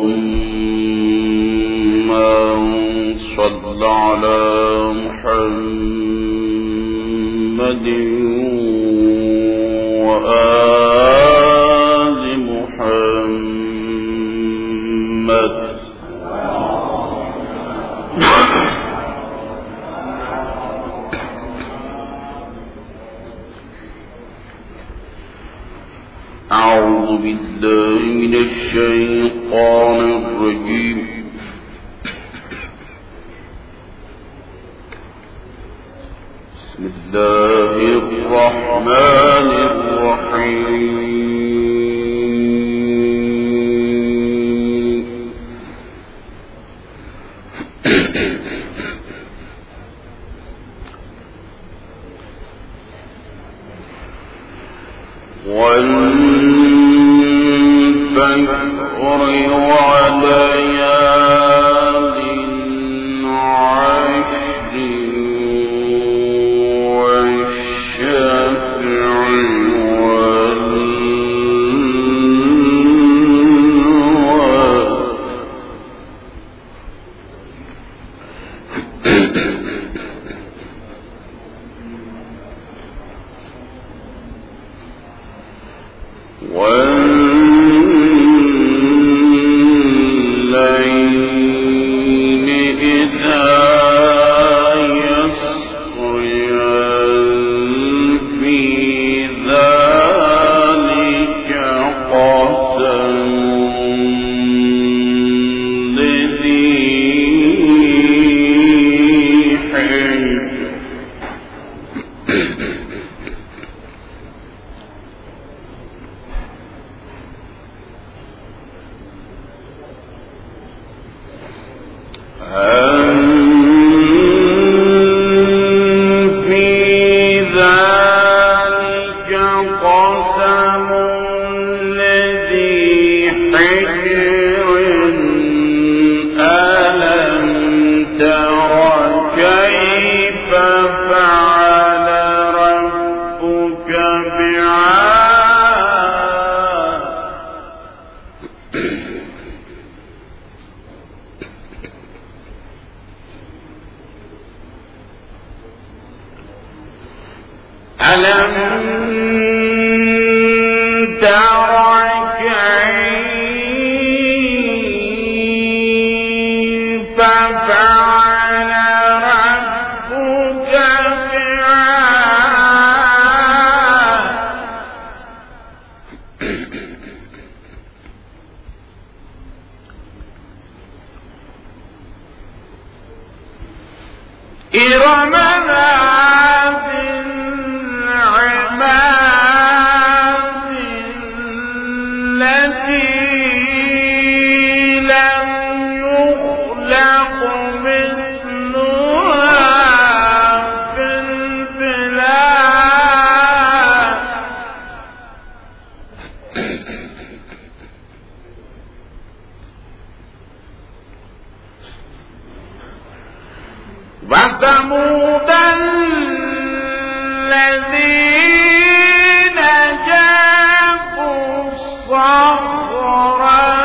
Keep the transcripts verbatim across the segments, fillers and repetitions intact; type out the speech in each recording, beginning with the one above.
اللهم صل على محمد وآل محمد. أعوذ بالله من الشيطان الرجيم. بسم الله الرحمن الرحيم. والفجر وليال عشر والشفع والليل إذا يسر في ذلك قسم لذي حجر. ألم تر كيف فعل ربك بعاد. إرم ذات العماد التي لم يخلق مثلها في البلاد. وثمود الذين جابوا الصخر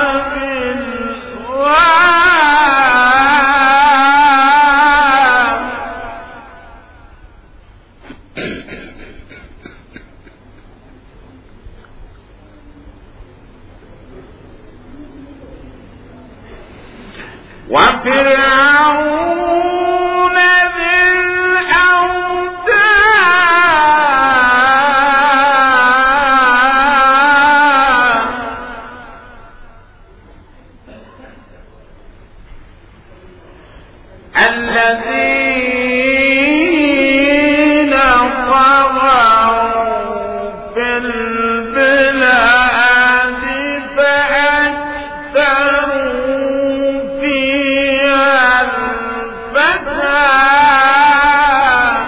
بالواد. وفرعون ذي الأوتاد الذين طغوا في البلاد فأكثروا فيها الفساد.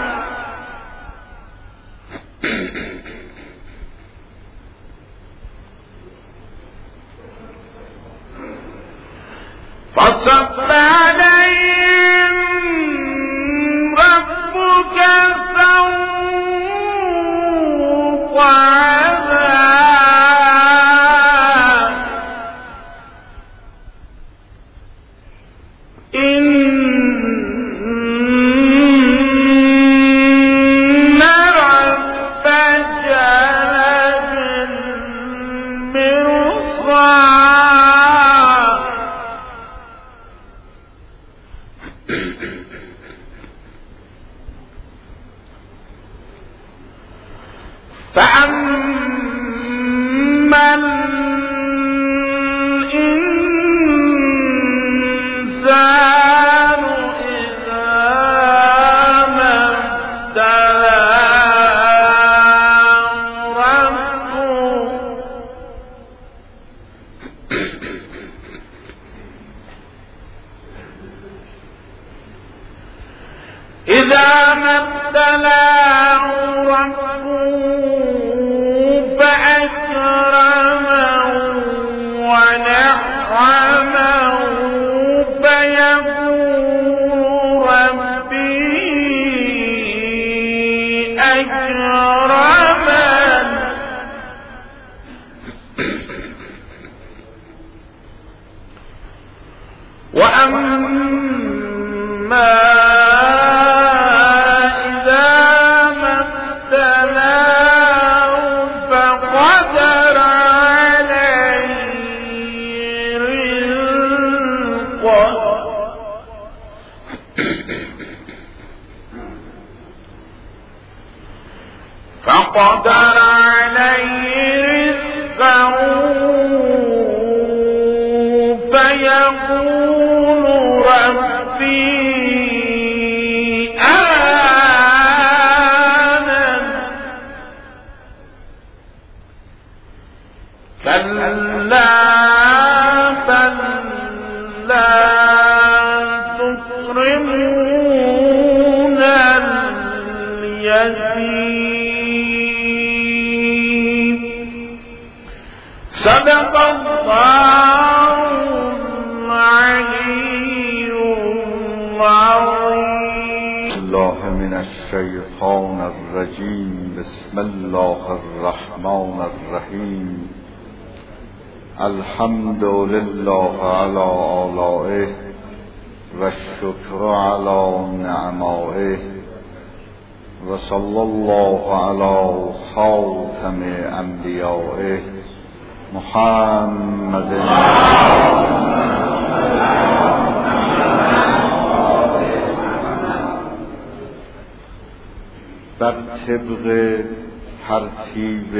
فصب عليهم ربك سوط عذاب. إن ربك لبالمرصاد فأما الإنسان إذا ما ابتلاه ربه إذا ما ابتلاه ربه فأكرمه ونعمه فيقول ربي أكرمن وأما فقدر عليه رزقه فيقول ربي أهانن كلا بل لا تكرمون اليتيم صدق الله العلي العظيم. الله من الشيطان الرجيم. بسم الله الرحمن الرحيم. الحمد لله على آلائه والشكر على نعمائه وصلى الله على خاتم انبیائه محمد بر طبق ترتیب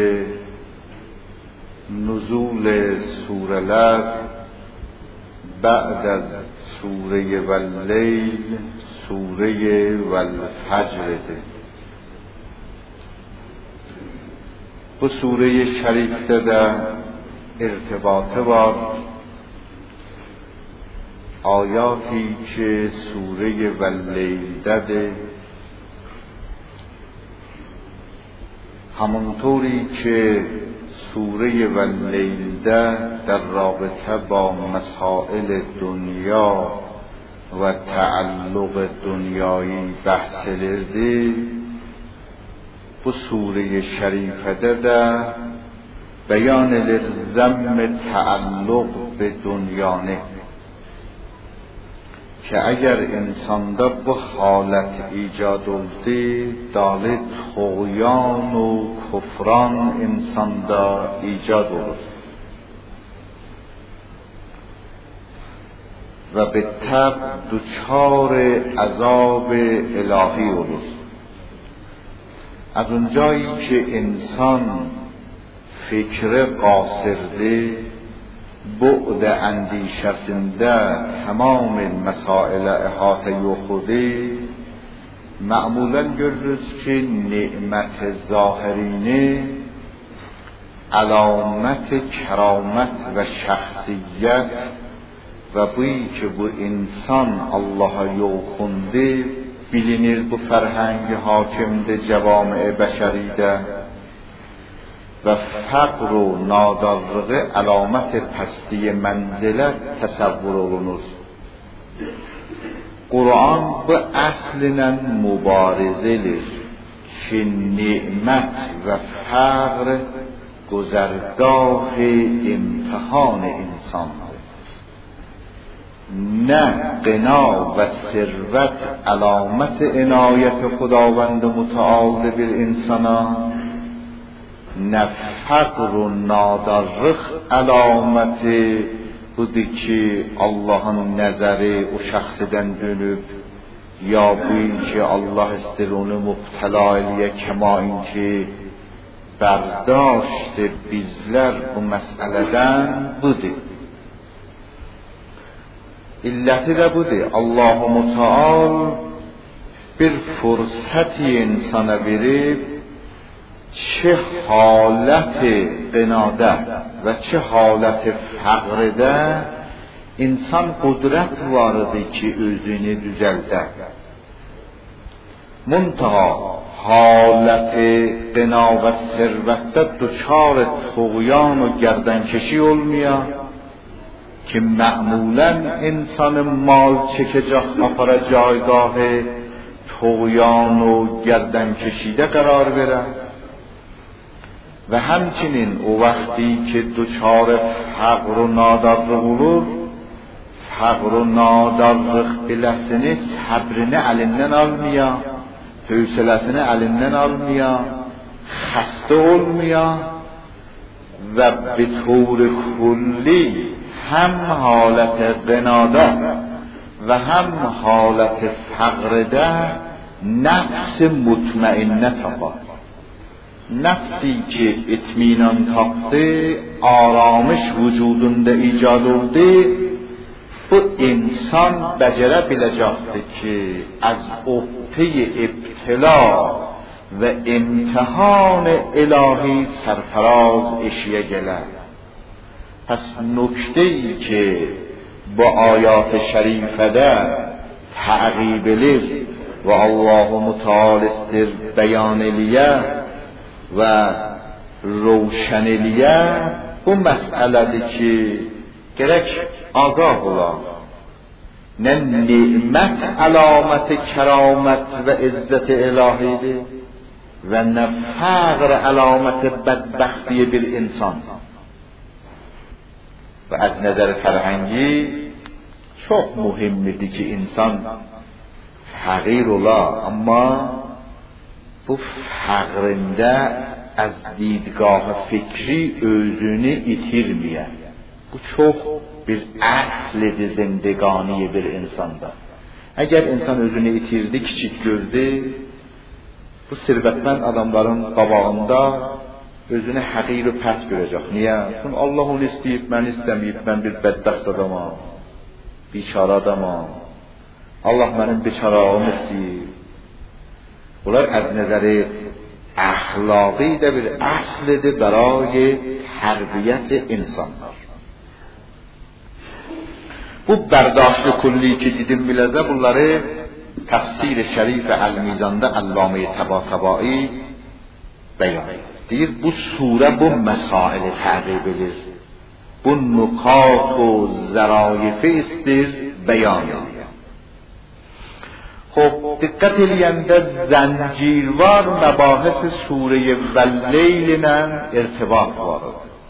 نزول سوره لق بعد از سوره واللیل سوره والفجر ده. با سوره شریف ده ارتباط با آیاتی که سوره واللیل ده همونطوری که سوره واللیل ده در رابطه با مسائل دنیا و تعلق دنیایی بحث لرده و سوره شریفه ده بیان لزم تعلق به دنیانه که اگر انسان دا به حالت ایجاد oldu داله طغیان و کفران انسان دا ایجاد olur و به تب دچار عذاب الهی olur. از اونجایی که انسان فکر قاصرده بعد اندیشنده تمام مسائل احاطه خوده معمولا görürüz که نعمت ظاهرینه علامت کرامت و شخصیت و بویی که bu insan Allah'a yolkunde bilinir bu فرهنگ حاکمده جوامع بشریده و فقر و نادرغه علامت پستی منزلت تصور olunur. قرآن به اصلن مبارزه‌dir که نعمت و فقر گذرگاه امتحان انسان نه غنا و ثروت علامت عنایت خداوند متعال بر انسانان، نه فقر و نادرخ علامت بودی ki Allah'ın nəzəri o şəxsdən dönüb, ya bu ki Allah istir onu mübtəla eləyə kəma ki bərdاشت bizlər bu məsələdən budur. İlləti də budur. Allah-u Müteal bir fürsəti insana verib چه حالت قناده و چه حالت فقرده insan qudrət var idi ki özünü düzəldə. Muntaha حالت قنا و ثروتdə دچار طغیان و گردنکشی olmaya که معمولا انسان مال چکجا apara جایگاه طغیان و گردنکشیده قرار بره و همچنین او وقتی که دچار فقر و نادرخ olur فقر و نادرخ biləsini səbrini əlindən almaya, hövsələsini əlindən almaya, xəstə olmaya və به طور کلی هم حالت قناده و هم حالت فقرده نفس مطمئنه تابد. نفسی که اطمینان تاپته آرامش وجودunda ایجاد oldu bu insan becere bilecekti ki az عهده ابتلا و امتحان الهی سرفراز اشیه گله. پس نکته‌ای که با آیات شریفه ده تعقیب lir و الله متعال استر بیان لیه و روشنلیه bu məsələdir ki gerek آگاه ola. Ne nimet alamet keramet ve izzet ilahidir ve ne faqr alamet bedbختی bir insan. و از نظر فرهنگی çok mühimdir ki insan فقیر ola ama bu faqrında az دیدگاه fikri özünü itirmeye. Bu çok bir asl-i zindegani bir insanda. Eğer insan özünü itirdi, kiçik gördü, bu servetmend adamların qabağında özünü həqir və pəs görəcək. Niyə? Çünki Allah onu istəyib, mən istəməyib, mən bir bədbəxt adamam, biçara adamam. Allah mənim biçaralığımı istəyib. Bunlar از نظر اخلاقی ده bir اصلdir برای تربیت انسانlar. Bu berdاشت کلی که دیدیم biləcə bunları tafsir şərif el-Mizanda Allame Tabatabai beyan edir. Deyir bu sure bu مسائل تعقیب edir. Bu نکات و ظرایف استر بیان edir. خب دقت eləyəndə زنجیروار مباحث سوره واللیل ilə ارتباط var.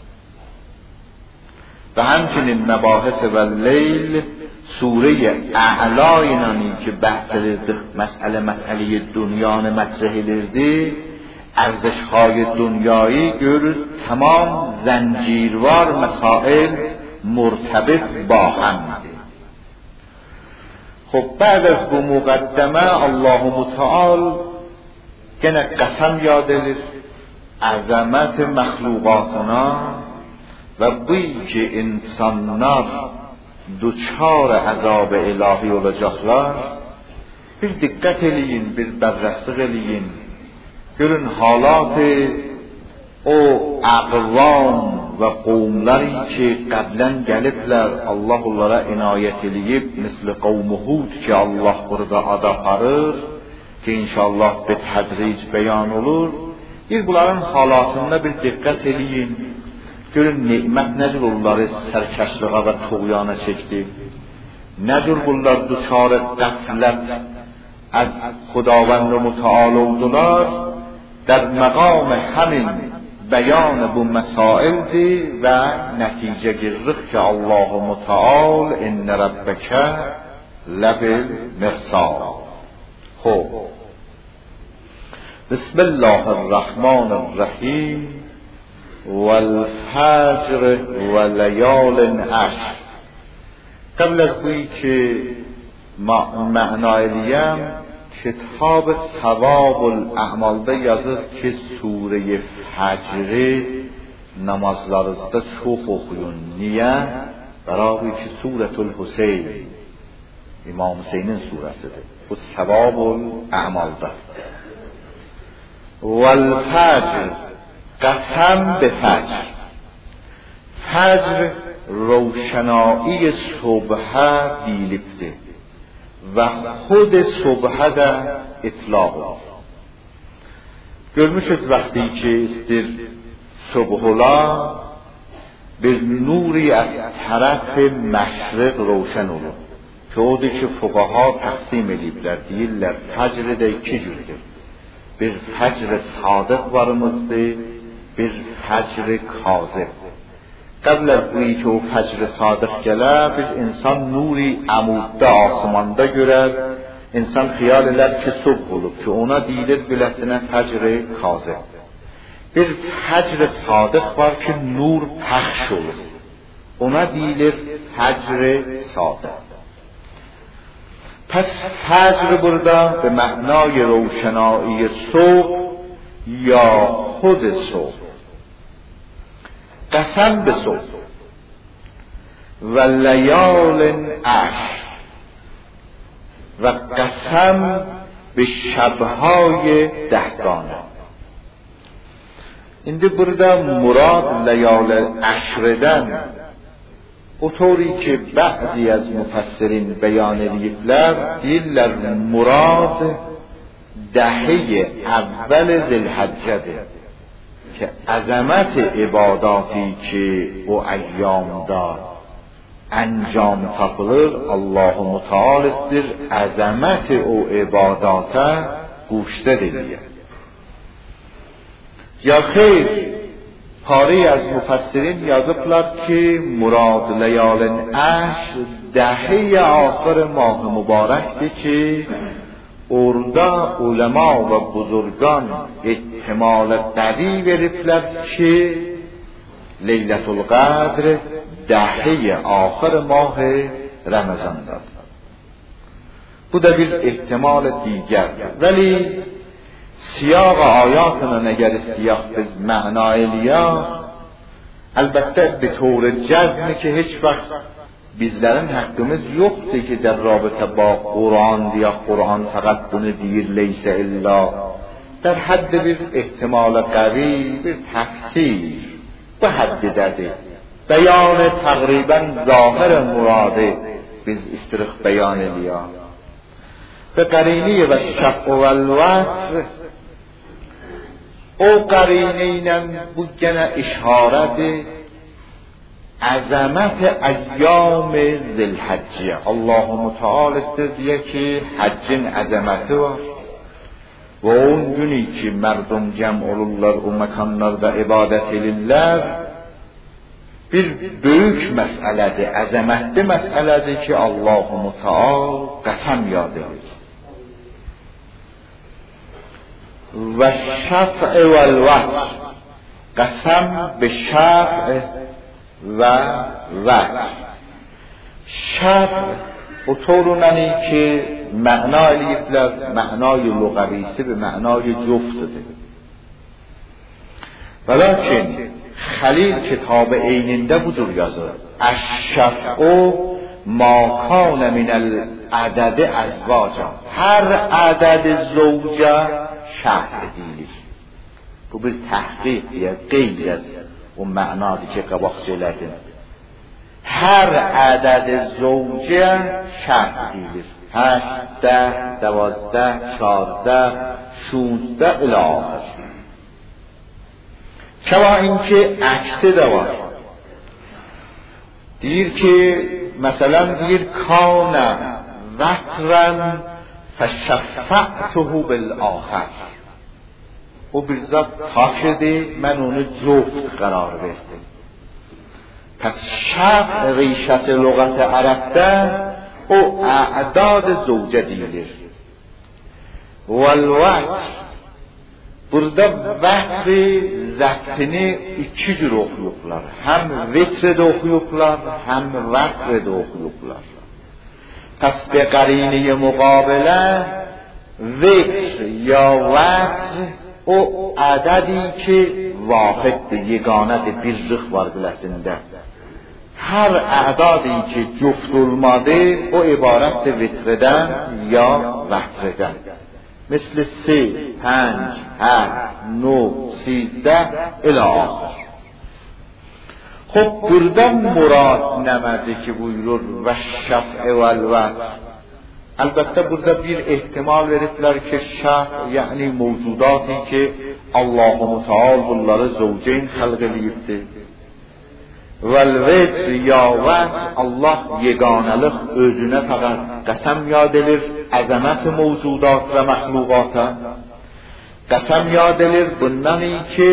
و همچنین مباحث واللیل سوره اعلا اینانی که بحث مسئله مسئله دنیان مطرح edildi ارزش‌های دنیایی görür tamam زنجیروار مسائل مرتبط با هم. خب بعد از bu مقدمه الله متعال gene قسم یاد edir عظمت مخلوقاتنا و بویی که insanlar دچار عذاب الهی olacaklar. Bir diqqət eləyin, bir bərrəslik eləyin. Görün halat o aqvam və qovmları ki qəblən gəliblər, Allah onlara inayət eləyib, misli qavm Hud ki Allah burada ad aparır ki inşallah bir tədric beyan olur. Bir bunların halatında bir diqqət eləyin. Görün nimət nədir onları sərkəşliğə və tuğyana çəkdi. Nədir bunlar düşar qəflət از خداوند متعال oldular. در مقام همین بیان بو مسائل دی و نتیجه گرخ که الله متعال ان ربک لبالمرصاد. خب بسم الله الرحمن الرحیم والفجر ولیال عشر. قبل از گویی که معنای لیم کتاب ثواب الاعمال ده yazır ki sure فجر namazlarınızda çok okuyun. Niye? Beraber ki Suretul Hüseyin İmam Hüseyin'in suresidir. Bu sevabul amalda. Vel fecr, qasam be fecr. Fecr روشنایی صبح دیلفته و خود صبح در اطلاق. görmüşüz وقتی که در صبحلا به نوری از طرف مشرق روشن olur که اوده که فقها تقسیم edibler deyirlər fəcr də iki cürdür. Bir fəcr sadiq varımızdır, bir fəcr kazib. قبل از اینی که او فجر صادق gələr bir insan nuri amudda asmanda görər. İnsan xiyal edər ki subh olub ki ona deyilir biləsinə fəcr kazib. Bir fəcr sadiq var ki nur pəxş olur. Ona deyilir fəcr sadiq. پس فجر burada به معنای روشنایی صبح یا خود صبح. قسم به صبح و لیال عشر و قسم به شبهای دهگانه. indi burada مراد لیال عشردن اونطوری که بعضی از مفسرین بیان ediblər deyirlər مراد دهه اول ذوالحجه که عظمت عباداتی که او ایام دار انجام tapılır Allah متعال استر عظمت او عبادات گوشته دیگه. یا خیر پاره از مفسرین yazıblar که مراد لیال عشر دهه آخر ماه مبارکتی که orada ulema və buzurgan ehtimal qəvi veriblər ki Leylətul Qədr dəhiyə axır mah Ramazandadır. Bu da bir ehtimal دیگرdir. ولی سیاق آیاتنا اگر استیاق biz معنای لیاق البته به طور جزمی که هیچ وقت bizlerin hakkımız yoktu ki در رابطه با قرآن یا قرآن فقط bunu deyir leyse illa در حد bir احتمال قوی bir تفسیر bu حددdir. بیان تقریبا ظاهر مراده biz istirik بیان لیا به قرینه و شفع و الوتر او قرینه اینم bu gene işaredir عظمت ایام ذوالحجه. الله متعال استر دیگه که حجin عظمتی var و اون günü ki merdum cem olurlar o mekanlarda ibadet edirlər bir büyük məsələdir, əzəmətli məsələdir ki Allah Mutaal qəsəm yad edir. Və şəfə vəl-vətr qəsəm bi şəfə و وتر. شفع o طوروننی که معنای لیفلر معنای لغویسی به معنای جفتده ولیکن خلیل کتاب ایننده بزرگ yazır الشفع ما کان من العدد ازواجا هر عدد زوجه شفع دیlir. bu bir تحقیق یا غیر از اون معنایی که قباق söyledim. هر عدد زوجه شرط دیlir. هشت، ده، دوازده، چارده، شونزده الی آخر. کما اینکه عکسه دوار. دیر که مثلا دیر کان وطرن فشفعته بالآخر. او بیرزاد تا شده من اونو جفت قرار برده. پس شفع ریشت لغت عرب ده او اعداد زوجه دیگر والوقت burada vəqf zəbtini iki cür oxuyublar. Həm vitr də oxuyublar, həm vəqf də oxuyublar. Pəs be qariniyə müqabilə vitr ya vəqf o ədədi ki vahiddir, yeganədir, bir rıx var biləsində. Hər ədadi ki cüft olmadı o ibarətdir vitrdən ya vəqfdən. مثل سه، پنج، هفت، نو، سیزده الی آخر. خب burada مراد نمده که buyurur و şaf'e vel vatr. Elbette burada bir ihtimal veripler ki şaf yani mevcudatı ki Allah-u Muteal bunları zevceyn halq edibdir. Vel vitr ya vatr Allah yeganəlik özünə faqat qasam yad edir. Əzəmət mevcudat və məxluqata qəsəm yad edir bundan ki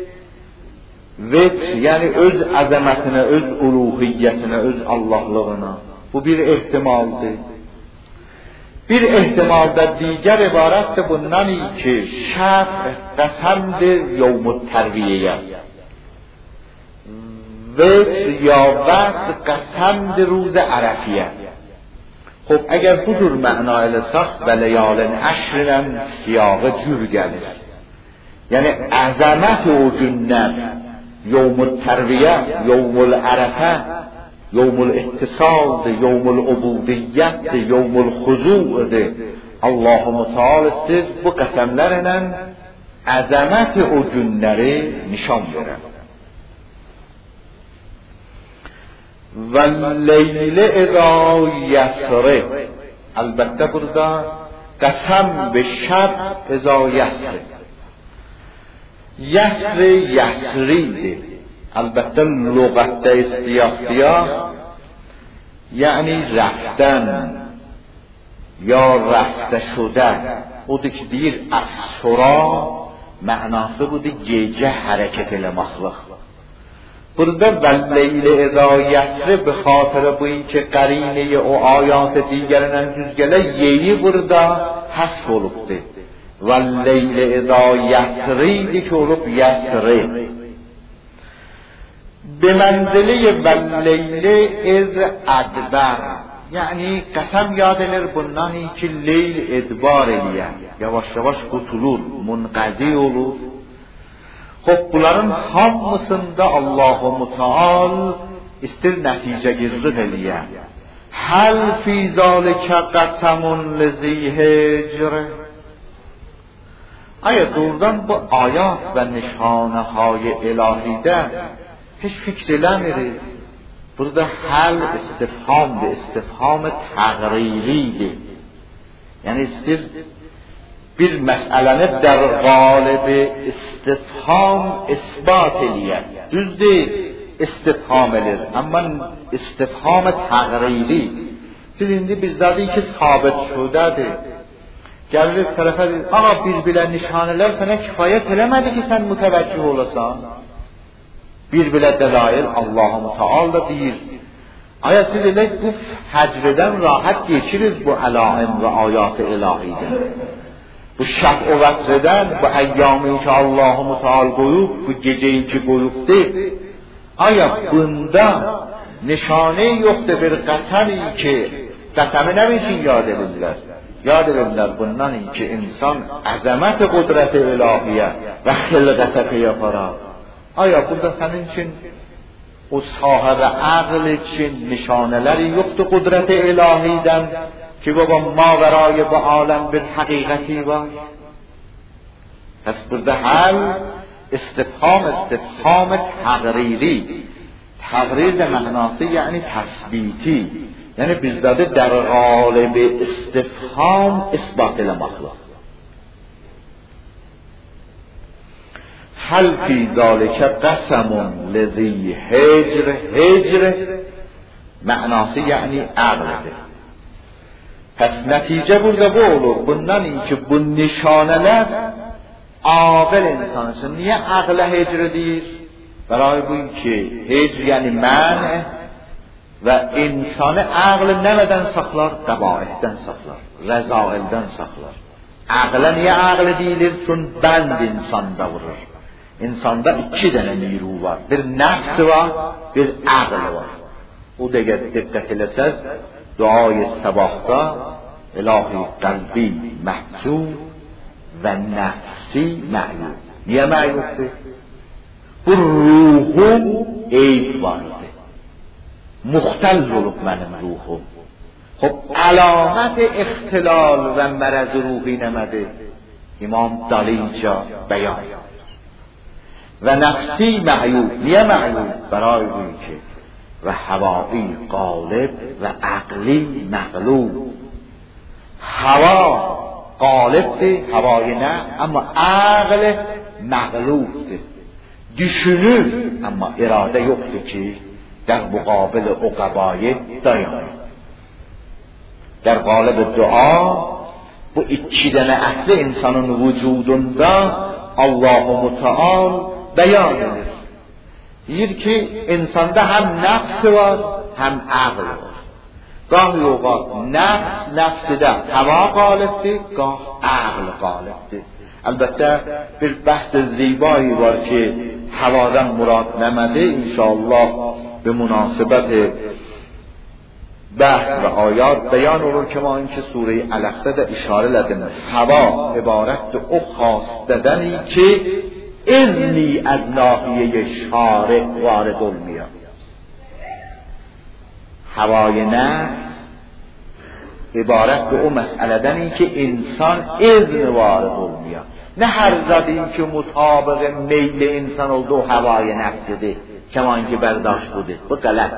vitr yəni öz əzəmətinə, öz uluhiyyətinə, öz Allahlığına. Bu bir ehtimaldır. Bir ehtimalda digər ibarətdir bundan ki şəf qəsəmdir yevmut tərviyə. Vitr ya vatr qəsəmdir روز عرفیه. خب اگر bu cür məna eləsək və ləyalin əşrdən siyağı cür gəlir. Yəni əzəmət o günlər yevmul tərviyə, yevmul ərəfə, yevmul ittisaldır, yevmul ubudiyyətdir, yevmul xuzu'dir. Allah-u Muteal istir bu qəsəmlərlə əzəmət o günləri nişan verər. واللیل اذا یسره البته burada قسم به شب اذا یسره یسر یسریده البته لغت استیاختیا یعنی رفتن یا رفته شده بوده که دیر اسرا معنası بوده gece hareket ile mahluk. Burada واللیل اذا یسره به خاطر bu که قرینه o ayat دیگرinin cüzgələ yeni burada həsb olubdur. واللیل اذا یسریdi ki olub yəsri. به منزله واللیل اذ ادبر yani qasam yad edir bundan ki leyl edbar eləyər. Yavaş yavaş qutulur, munqazi olur. Xop bunların hamısında Allah-u Muteal istir nəticə girzik eləyə. Həl fî zâlikə qəsəmun lizî hicr. Aya doğrudan bu ayat və nişanəهای ilahidə heç fikr eləmirik. Burada həl istifhamdır, istifham təqriridir. Yəni istir bir məsələni در قالب istifham isbat eləyər. Düz deyil, istifham edir. Amma istifham təqriri. Siz indi bizdadır ki sabit şudədir. Gəlirik tərəfə deyir, ağa bir-birə nişanələr sənə kifayət eləmədi ki sən mütəvəccüh olasan. Bir-birə dəlail Allah-u Muteal da deyir. Aya siz elə bu həcrdən rahat geçiriz bu əlaim və ayat-ı ilahidən. Bu şəf o vətrədən, bu əyyamin ki Allah-u Muteal qoyub, bu geceyi ki qoyubdur. Aya bunda nişanə yoxdur bir qəsəmi ki, qəsəmi nə üçün yad edirlər? Yad edirlər bundan ki insan əzəmət qudrət-i ilahiyə və xilqətə peyapara. Aya burada sənin üçün o sahəbə əql üçün nişanələri yoxdur qudrət-i ilahidən ki baba ماورای bu aləm bir həqiqəti var. Pəs burada həl istifham istifham təqriri. Təqrir də mənası yəni təsbiti. Yəni bizdə در قالب istifham isbat eləməkdir. هل فی ذالک قسم لذی هجر هجر معنası یعنی عقلdir. Pəs nəticə burada bu olur. Bundan ki bu nişanələr عاقل انسانشون. نیه عقل هجر دیر برای بوی که هجر یعنی منع و insan aql nəmədən saxlar? Qəbaihdən saxlar, rəzaildən saxlar. Aqla niyə aql deyilir? Çünki bənd insanda vurur. İnsanda iki dənə miru var. Bir nəfs var, bir aql var. O dəqiqə diqqət eləsəz, duayı sabahda ilahi qəlbi məhcub və nəfsi məyub. Niyə məyubdur? Bu ruhum eyb vardır. مختل olup benim ruhum. خب علامت اختلال و مرض روحی نمده امام دالیجا بیان و نفسی معیوب. نیه معیوب؟ برای روی که و هوایی غالب و عقلی مغلوب. هوا غالب ده، هوای نه، اما عقل مغلوب ده. düşünür اما اراده yoktu ki در مقابل عقبای دایان. در قالب دعا bu iki tane asli insanın vücudunda Allah-u Muteal beyan edilir. Deyir ki insanda hem nefs var hem aql var. Gah yoğat nefs nefside hava galiptir, gah aql galiptir. Elbette bir bahs زیبایی var ki havadan murad nəmədi? İnşallah به مناسبت بحث و آیات بیان olur که ما اینکه سوره علق ده اشاره لدن هوا عبارت او خاص دادنی که اذنی از ناحیه شارع وارد المیاد. هوای نفس عبارت به او مسئله دنی که انسان اذن وارد المیاد، نه هر زدی که مطابق میل انسان و دو هوای نفس ده کما اینکه برداشت بوده و غلطه.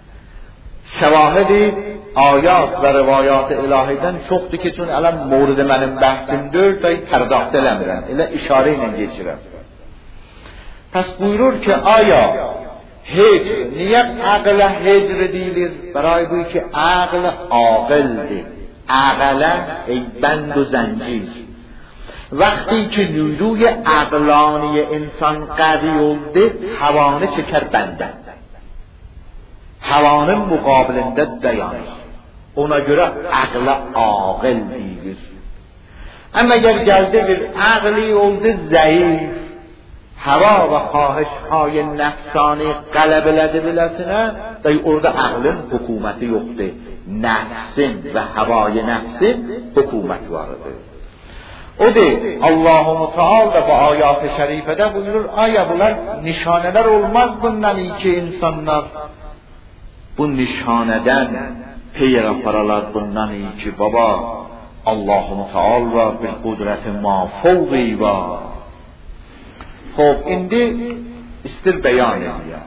شواهد آیات و روایات الهیدن شخصی که چون الان مورد من بحثیم دور تایی پرداخته لمرن الا اشاره اینه geçirem. پس buyurur که آیا هجر نیت عقل هجر دیlir برای بوی که عقل عاقل ده. عقل ای بند و زنجیر. وقتی که نیروی عقلانی انسان قوی oldu havanı çeker benden. Havanın muqabilində dayanır. Ona göre aqla aqil deyilir. Ama eğer geldi bir aqli oldu zayıf, hava ve xahişهای nefsani qələbələdi biləsinə, day orada aqlın hükümeti yoktu. Nefsin ve havai nefsin hükümeti vardı. O de Allah-u Muteal da bu ayat-ı şerifede buyurur, aya bunlar nişaneler olmaz bundan iyi ki insanlar bu nişaneden peyre paralar bundan iyi ki baba Allah-u Muteal var bir kudret-i mafevqi var. Xo'p indi istir beyan ediyor.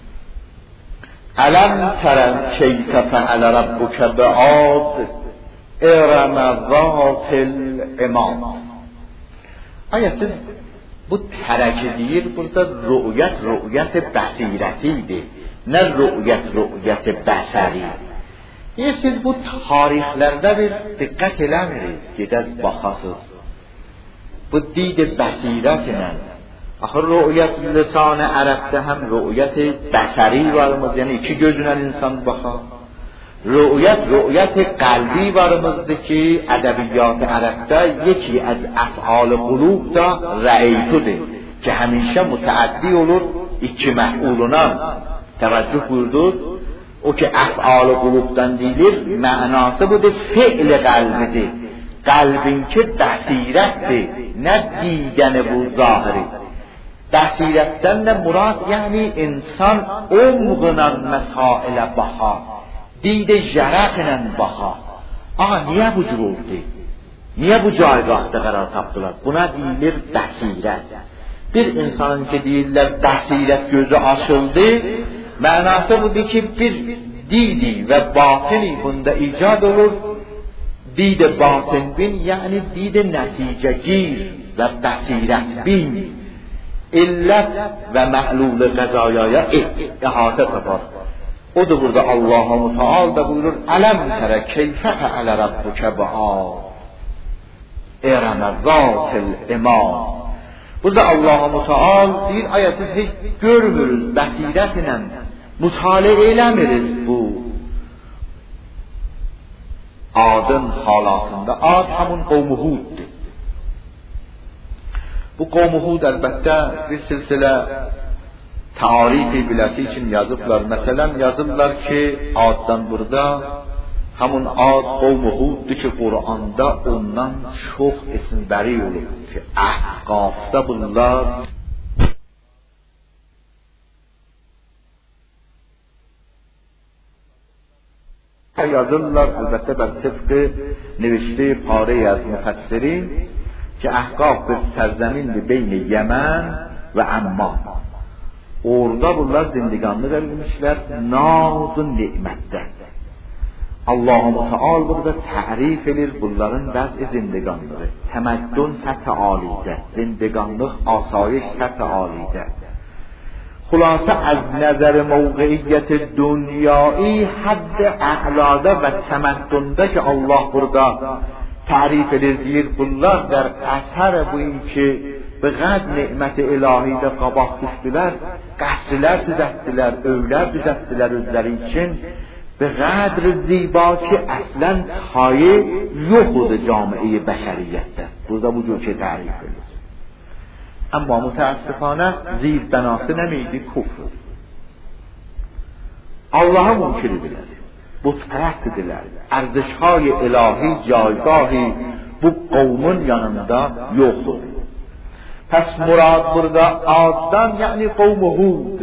Alam tara keyfe fe'ale rabbuke bi'ad ارم ذات الامام. آیا siz bu terk deyir burada rü'yet rü'yet basiretidir. Ne rü'yet rü'yet basari. Ya siz bu tarixlerde bir dikkat eləmirsiniz ki dez baxasız. Bu did basiretlə axır rü'yet lisan ərəbdə həm rü'yet basari varımız, yəni iki gözünə insan baxar. رؤیت رؤیت قلبی varımızdır ki ədəbiyyat ərəbdə yeki az افعال قلوب da rəeytudur ki həmişə mütəaddi olur iki məf'uluna. Təvəccüh buyurdur. O ki افعال qulubdan deyilir, mənası budur fi'l qəlbidir. Qəlbin ki bəsirətdir, nə دیدن bu zahiri. Bəsirətdən də murad yəni insan umğuna məsailə baxar. دید جرقنن بها. آقا niye bu cür oldu? Niye bu caygahda qarar tapdılar? Buna deyilir bəsirət. Bir insanın ki deyirlər bəsirət gözü açıldı, mənası budur ki bir didi və batini bunda icad olur. Did batin bin yani did nəticəgir və bəsirət bin. İllət və məhlul qəzayaya ihatə tapar. O da burada Allah-u Muteal da buyurur Alam tere keyfe fe'ale rabbuke bi'ad İrem zâtil imam. Burada Allah Müteal deyir, aya siz heç görmürüz, bəsirətlə mütaliə eləmirik bu adın halatında. Ad həmun qovmu Huddur. Bu qovmu Hud əlbəttə bir silsilə tarifi biləsi üçün yazıblar. Məsələn yazıblar ki, addan burada həmun ad qovmu Huddur ki, Qur'anda ondan çox ism bəri olub ki, Əhqafda bunlar yazırlar. Əlbəttə bər tıpkı nevişte pare az müfəssirin ki, Əhqaf bir sərzemindir beyn Yemen və Amman. Orada bunlar zindiganlıq edilmişlər naz-ı nimətdə. Allah-u Teala burada tərif edir bunların bəzi zindiganlığı. Təməddün səth-i alidə, zindiganlıq, asayiş səth-i alidə. Xülasə az nəzər mövqiyyət dünyایی hədd ə'ladə və təməddündə ki Allah burada tərif edir deyir, bunlar در اثر bu ki به قد نعمت الهیdə qabaq düşdülər, qəsrlər düzəltdilər, övlər düzəltdilər özləri üçün به قدر زیبا ki اصلا پایه yoxudur camiye bəşəriyyətdə. Burada bu cür ki tərif edilir. Amma mütəəssifانه زیر بناsı نمیدی کفر. Allah'a munkir edilir. Butperest edilir. Ərziş-های ilahi caygahi bu qavmun yanında yoxdur. Pəs murad burada addan yani qavmu Hud.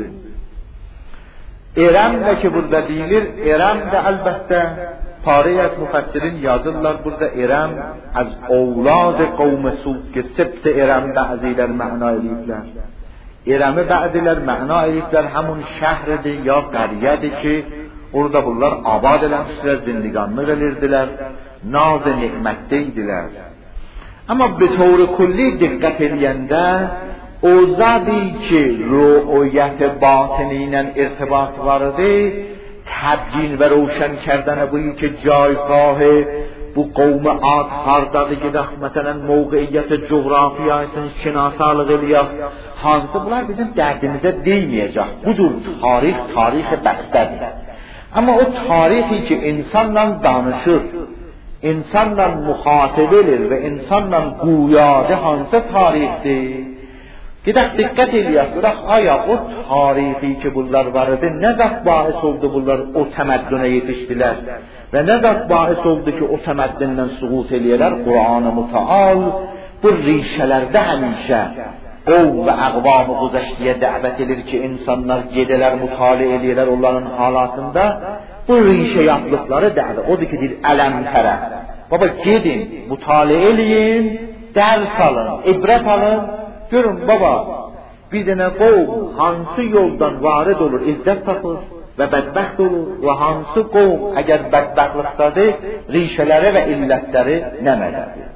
İrem de ki burada deyilir, İrem de elbette pare az müfessirin yazırlar burada İrem az اولاد قوم سود ki sebt İrem bazılar mana edipler. İrem'i bazılar mana edipler hamun şehridir ya qariyedir ki orada bunlar abad eləmişlər, zindiganlıq elirdiler, naz-ı nimətdeydiler. Ama به طور کلی دقت eləyəndə o zadi ki رؤیت باطنی ilə ارتباط vardı, تبیین و روشن کردن بویی که جایگاه bu قوم عاد hardadır ki مثلا موقعیت coğrafiyasını şinasalıq eləyək. Hansı bunlar bizim dərdimizə değməyəcək. Budur tarix, tarix bəstədir. Ama o tarihi ki insanla danışır, insanla muhatib edir və insanla güyadı hansı tarixdir? Gidək diqqət eləyək, görək aya o tarihi ki bunlar var idi, nə zət bahis oldu bunlar o təməddünə yetişdilər və nə zət bahis oldu ki o təməddündən suğut eləyələr. Qur'an-ı Müteal bu rişələrdə həmişə qovm və əqvam-ı güzəştiyə dəvət edir ki insanlar gedələr, mütaliə eləyələr onların halatında. Bu rişəyatlıqları dəvət odur ki deyir ələm tərə. Baba gedin, mütaliə eləyin, dərs alın, ibrət alın. Görün baba, bir dənə qovm hansı yoldan varid olur, izzət tapır və bədbəxt olur və hansı qovm əgər bədbəxtlikdadır, rişələri və illətləri nəmədədir.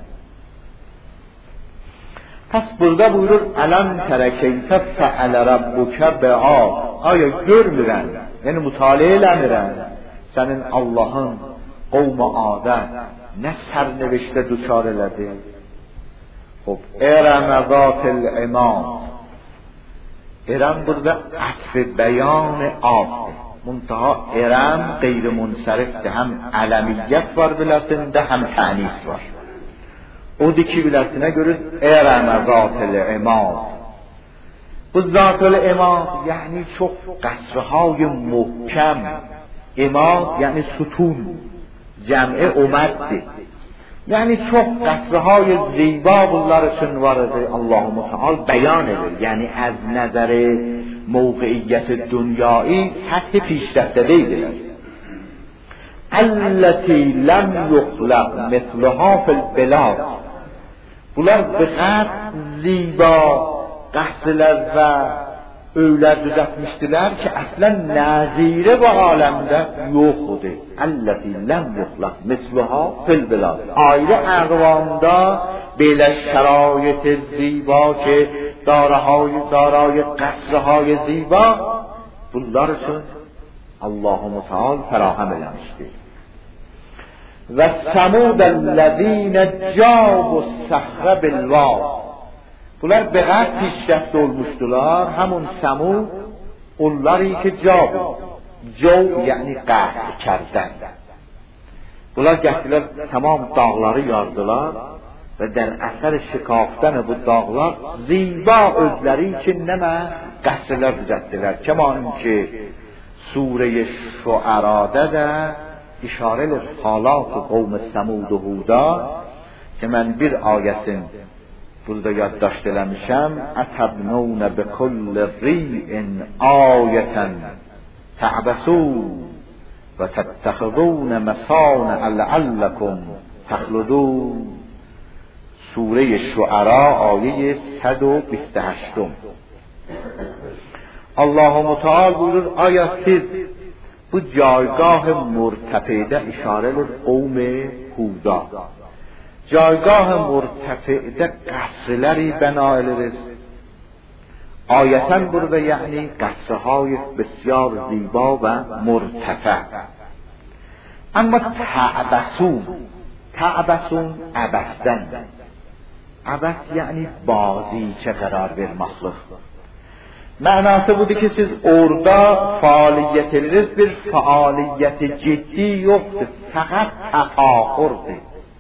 Pəs burada buyurur, ələm tərə keyfə fəələ rabbukə bə'a. Aya görmürən, yəni mütaliə eləmirən, sənin Allahın qovm-ı adə nə sərnevişdə düçar elədi. خب ارم ذات العماد. ارم burada عطف بیان آب منتها ارم غیر منصرفده. هم علمیت var biləsində هم تعنیس var. O diki biləsinə görür ارم ذات العماد. Bu ذات العماد yani çok قصرهای محکم. عماد yani ستون جمع عمدdir. Yani çok qəsrهای زیبا bunlar üçün var idi. Allah-u Teala bəyan edir. Yəni az nəzər موقعیت dünyایی حتی پیشرفته deyillər. التي لم يخلق مثلها في البلاد. Bunlar bəqət زیبا qəsrlər və öylər düzəltmişdilər ki, əslən nəzirə bu aləmdə yoxdur. Əlləti ləm yuxlaq misluha fil bilad. Ayrı əqvamda belə şərait ziba ki, darای qəsrهای ziba bunlar üçün Allah-u Teala fərahem eləmişdir. Və səmud əlləzîne câbu səxrə bilvâd. bunlar به قدر پیشرفته olmuştular همون سمود اونلاری که جا بود جو یعنی قهر کردن bunlar gəldilər tamam dağları yardılar və در اثر şikaftan bu dağlar ziba özləri üçün nəmə qəsrlər düzəltdilər kəma ki سوره شعراده ده اشاره به حالات قوم ثمود و هودا که من bir آیتین burada yaddaşt eləmişəm اتبنون بكل ريء آیة تعبسون و تتخذون مصانع لعلكم تخلدون سوره شعرا آیه صد و بیست و هشت. الله متعال buyurur آیا siz bu جایگاه مرتفعه اشاره به قوم هودا جایگاه مرتفعه قصرleri بنا ederiz آیتن burada یعنی قصرهای بسیار زیبا و مرتفع. اما تعبسون تعبسون عبستن عبس یعنی بازی چه قرار vermeklik. Mənası budur ki, siz orada fəaliyyətiniz bir fəaliyyəti ciddi yoxdur, fəqət təfahurdur.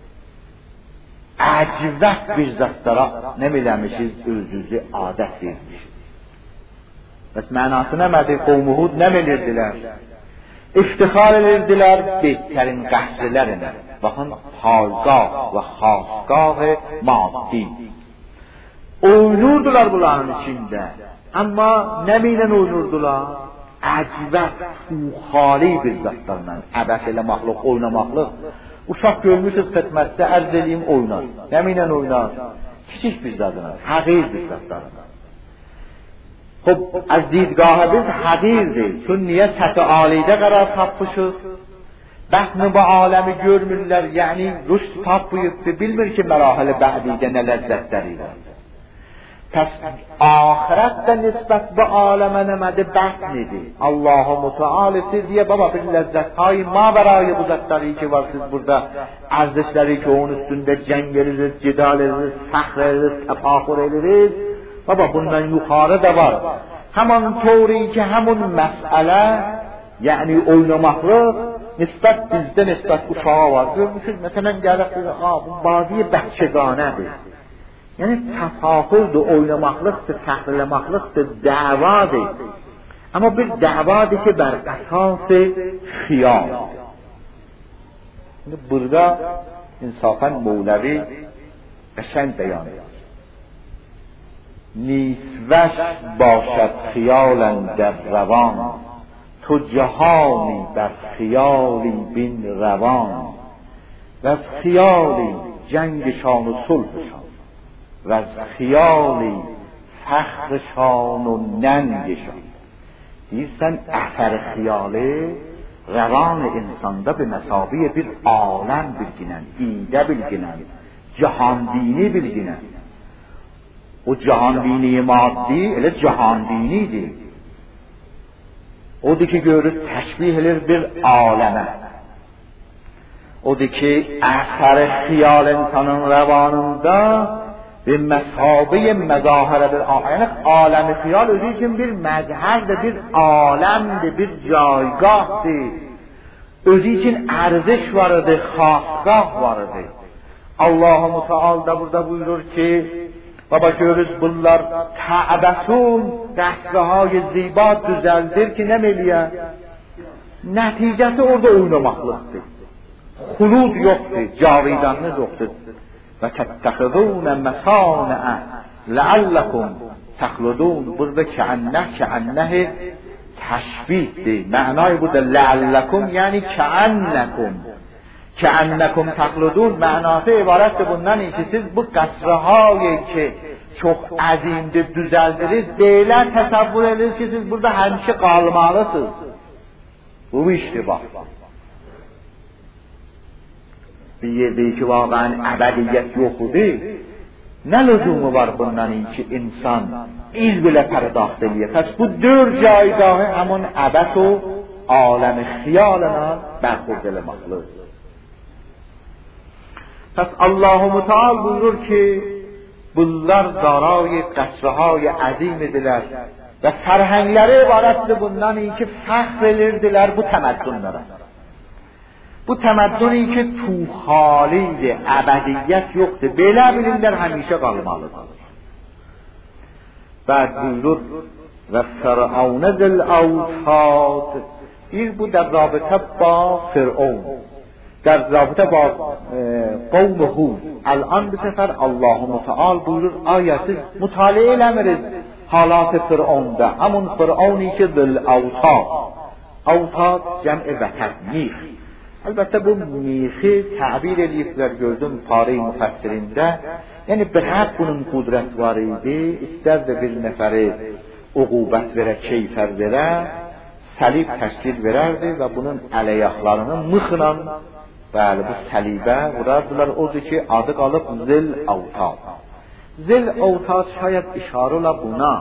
Əcvət bir zatlara nə biləmişiz, özünüzü adət vermişsiniz. Bəs mənası nəmədir? Qovmu Hud nə bilirdilər? İftixar edirdilər betərin qəsrlərinə. Baxın, halqah və xasqah maddi. Oynurdular bunların içində. Amma nə ilə oynurdular? Əcvət, xali bir zatlarla. Əbəs eləmaqlıq, oynamaqlıq. Uşaq görmüşüz xidmətdə ərz edeyim oynar. Nə ilə oynar? Kiçik bir zadına, həqir bir zatlarına. Xub, az دیدگاه biz həqirdir. Çün niyə səthi alidə qərar tapmışıq? Bəxni bu aləmi görmürlər, yəni rüşd tapıyıbdır, bilmir ki, mərahəli bə'didə nə ləzzətləri var. پس آخرت در نسبت به عالم نمده بطنیدی الله متعال سیدیه بابا bir lezzetهای ما برای بزرگتری که var siz burada ارزشleri که onun üstünde cenk ederiz, cidal ederiz, فخر ederiz, tefahür ederiz baba bundan yukarı da var. Hemen طوری که همون مسئله yani oynamaklık nisbet bizde nisbet uşağa var. Görmüşüz mesela gelip bu bazı bahçeganedir. یعنی تفاخر و oynamaklıktır, fəxrləməklıqdır, davadır. Amma bir davadır ki, bər əsas xiyal. Burada insafən Mevlevi qəşəng beyan edir. نیسوش باشد خیالا در روان تو جهانی بر خیالی بین روان و از خیالی جنگشان و صلحشان و از خیالی فخرشان و ننگشان. دیستن اثر خیاله روان انسانده به مسابقه bir عالم bilginən, ایده bilginən, cahandini bilginən. O cahandini maddi elə cahandinidir. Odur ki görür təşbih edir bir aləmə. Odur ki اثر خیال insanın rəvanında ve mesabeye mezahire bir yani alem-i khiyal özü için bir mezherdir, bir alemdir, bir caygahdır. Özü için erziş vardır, khasgah vardır. Allah-u Teala da burada buyurur ki baba görürüz bunlar ta'besun qəsrəhay ziba düzəldir ki nə meliyə? Nəticəsi orada oynamaklıqdır. Xulud yoxdur, cavidanlıq yoxdur. و تتخذون مصانع لعلكم تخلدون burada كأنه كأنه تشبیه معنای بود لعلكم یعنی كأنكم كأنكم تخلدون معناته عبارت bundan ki siz bu qəsrəhay ki çox əzimdir düzəldiriz deyilər təsəvvür edirsiniz ki siz burada həmişə qalmalısınız. Bu iştibah. bir yerde ki واقعا ابدیت yoxudur nə lüzumu var bundan ki insan iz belə perdاخت eləyir. Pəs bu dörd caygahı همون əbəs و عالم خیالına برخورد eləməkdir. Pəs Allah-u Teala buyurur ki bunlar دارای قصرهای عظیم diler ve ferhengleri ibaretdir bundan ki فخر ediler bu temaddunlara. Bu temadduni ki tuhaliydi, ebediyyət yoxdur. Belə bilinlər həmişə qalmalıdır. بعد buyurur و فرعون ذی الاوتاد. این بود در رابطه با فرعون، در رابطه با قوم هود. الان به سفر الله متعال buyurur ayəsiz مطالعه eləmirik حالات فرعونda. همون فرعونی که ذی الاوتاد، اوتاد جمع وتد، میخ. البته bu میخi تعبیر eləyiblər gördüm pare müfəssirində. Yəni bəxət bunun qudrət var idi. İstər də bir nəfəri uqubət verə, keyfər verə, səlib təşkil verərdi və bunun əleyaqlarını mıxla, bəli bu səlibə vurardılar. Odur ki adı qalıb zil avtad. Zil avtad şayad işarə ola buna